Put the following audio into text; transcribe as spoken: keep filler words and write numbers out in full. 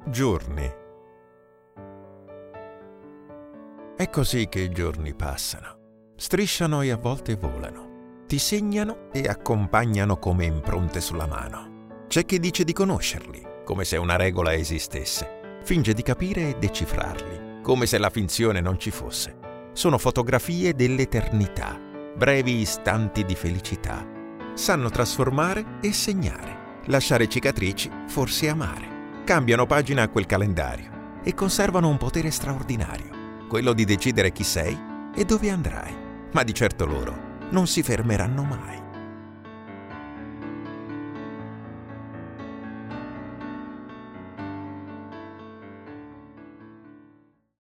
Giorni. È così che i giorni passano. Strisciano e a volte volano. Ti segnano e accompagnano come impronte sulla mano. C'è chi dice di conoscerli, come se una regola esistesse. Finge di capire e decifrarli, come se la finzione non ci fosse. Sono fotografie dell'eternità, brevi istanti di felicità. Sanno trasformare e segnare, lasciare cicatrici, forse amare. Cambiano pagina a quel calendario e conservano un potere straordinario, quello di decidere chi sei e dove andrai. Ma di certo loro non si fermeranno mai.